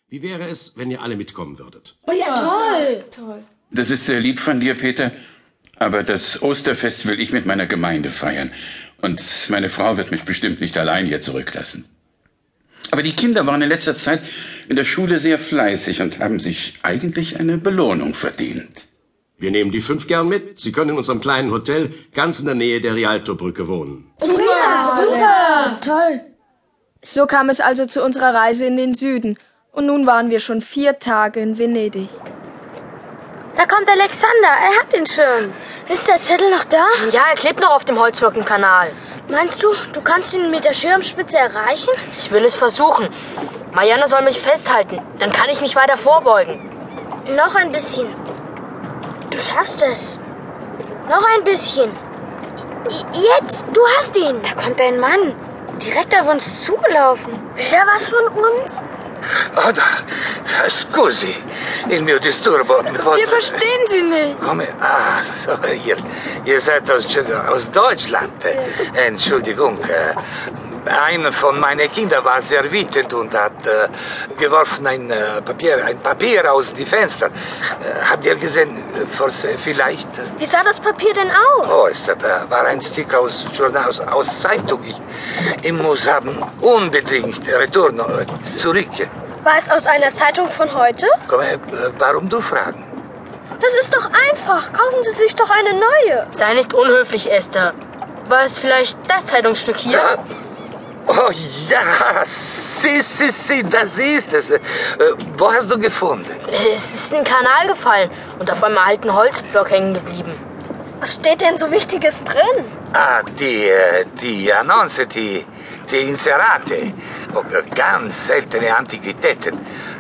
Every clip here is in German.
Wie wäre es, wenn ihr alle mitkommen würdet? Oh ja, toll! Das ist sehr lieb von dir, Peter. Aber das Osterfest will ich mit meiner Gemeinde feiern. Und meine Frau wird mich bestimmt nicht allein hier zurücklassen. Aber die Kinder waren in letzter Zeit in der Schule sehr fleißig und haben sich eigentlich eine Belohnung verdient. Wir nehmen die 5 gern mit. Sie können in unserem kleinen Hotel ganz in der Nähe der Rialto-Brücke wohnen. Super! Toll! So kam es also zu unserer Reise in den Süden. Und nun waren wir schon 4 Tage in Venedig. Da kommt Alexander, er hat den Schirm. Ist der Zettel noch da? Ja, er klebt noch auf dem Holzwirkenkanal. Meinst du, du kannst ihn mit der Schirmspitze erreichen? Ich will es versuchen. Marianne soll mich festhalten, dann kann ich mich weiter vorbeugen. Noch ein bisschen. Du schaffst es. Noch ein bisschen. Jetzt, du hast ihn. Da kommt ein Mann. Direkt auf uns zugelaufen. Will der was von uns? Oh, scusi, il mio disturbo. Wir verstehen Sie nicht. Come? Ah, so, ihr seid aus Deutschland. Entschuldigung. Einer von meinen Kindern war sehr wütend und hat geworfen ein Papier aus dem Fenster. Habt ihr gesehen, vielleicht? Wie sah das Papier denn aus? Oh, es war ein Stück aus Journal, aus Zeitung. Ich muss haben unbedingt Return zurück. War es aus einer Zeitung von heute? Komm, warum du fragen? Das ist doch einfach. Kaufen Sie sich doch eine neue. Sei nicht unhöflich, Esther. War es vielleicht das Zeitungsstück hier? Ja. Oh ja, si, das ist es. Wo hast du gefunden? Es ist in den Kanal gefallen und auf einem alten Holzblock hängen geblieben. Was steht denn so Wichtiges drin? Ah, die Annonce, die Inserate. Oh, ganz seltene Antiquitäten.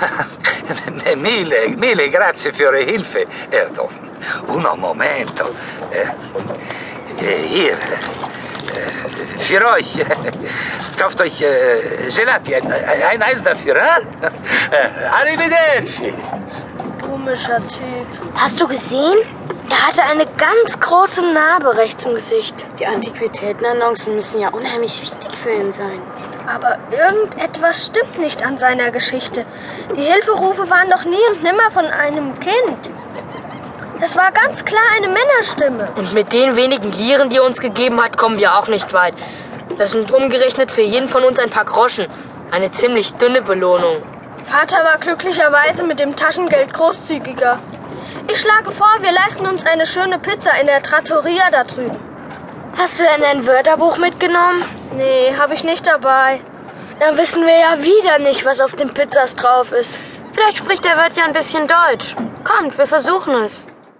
Mille grazie für Ihre Hilfe. Uno momento. Hier. Für euch. Kauft euch Gelati. Ein Eis dafür, ha? Arrivederci. Komischer Typ. Hast du gesehen? Er hatte eine ganz große Narbe rechts im Gesicht. Die Antiquitätenannoncen müssen ja unheimlich wichtig für ihn sein. Aber irgendetwas stimmt nicht an seiner Geschichte. Die Hilferufe waren doch nie und nimmer von einem Kind. Es war ganz klar eine Männerstimme. Und mit den wenigen Lieren, die er uns gegeben hat, kommen wir auch nicht weit. Das sind umgerechnet für jeden von uns ein paar Groschen. Eine ziemlich dünne Belohnung. Vater war glücklicherweise mit dem Taschengeld großzügiger. Ich schlage vor, wir leisten uns eine schöne Pizza in der Trattoria da drüben. Hast du denn ein Wörterbuch mitgenommen? Nee, habe ich nicht dabei. Dann wissen wir ja wieder nicht, was auf den Pizzas drauf ist. Vielleicht spricht der Wirt ja ein bisschen Deutsch. Kommt, wir versuchen es.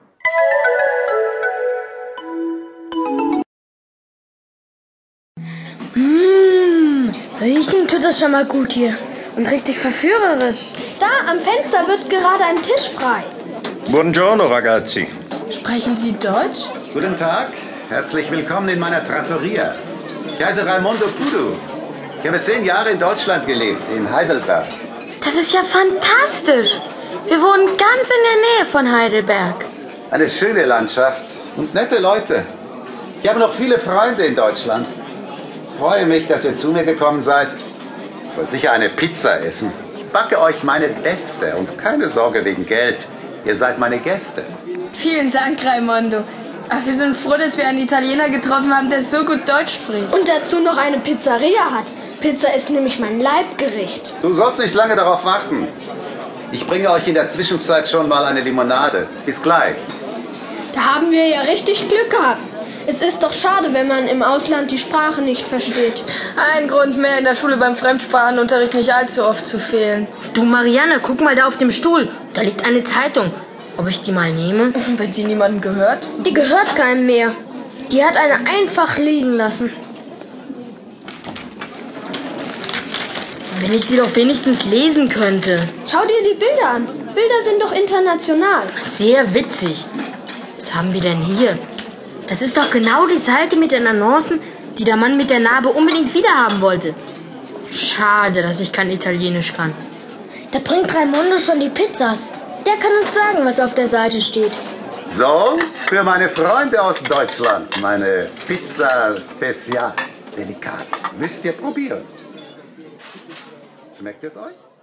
Riechen tut das schon mal gut hier. Und richtig verführerisch. Da, am Fenster wird gerade ein Tisch frei. Buongiorno, ragazzi. Sprechen Sie Deutsch? Guten Tag. Herzlich willkommen in meiner Trattoria. Ich heiße Raimondo Pudu. Ich habe 10 Jahre in Deutschland gelebt, in Heidelberg. Das ist ja fantastisch. Wir wohnen ganz in der Nähe von Heidelberg. Eine schöne Landschaft und nette Leute. Ich habe noch viele Freunde in Deutschland. Ich freue mich, dass ihr zu mir gekommen seid. Ich wollte sicher eine Pizza essen. Ich backe euch meine beste und keine Sorge wegen Geld. Ihr seid meine Gäste. Vielen Dank, Raimondo. Ach, wir sind froh, dass wir einen Italiener getroffen haben, der so gut Deutsch spricht. Und dazu noch eine Pizzeria hat. Pizza ist nämlich mein Leibgericht. Du sollst nicht lange darauf warten. Ich bringe euch in der Zwischenzeit schon mal eine Limonade. Bis gleich. Da haben wir ja richtig Glück gehabt. Es ist doch schade, wenn man im Ausland die Sprache nicht versteht. Ein Grund mehr, in der Schule beim Fremdsprachenunterricht nicht allzu oft zu fehlen. Du, Marianne, guck mal da auf dem Stuhl. Da liegt eine Zeitung. Ob ich die mal nehme? Wenn sie niemandem gehört? Die gehört keinem mehr. Die hat eine einfach liegen lassen. Wenn ich sie doch wenigstens lesen könnte. Schau dir die Bilder an. Bilder sind doch international. Sehr witzig. Was haben wir denn hier? Das ist doch genau die Seite mit den Annoncen, die der Mann mit der Narbe unbedingt wiederhaben wollte. Schade, dass ich kein Italienisch kann. Da bringt Raimondo schon die Pizzas. Der kann uns sagen, was auf der Seite steht. So, für meine Freunde aus Deutschland, meine Pizza Special Delicat. Müsst ihr probieren. Schmeckt es euch?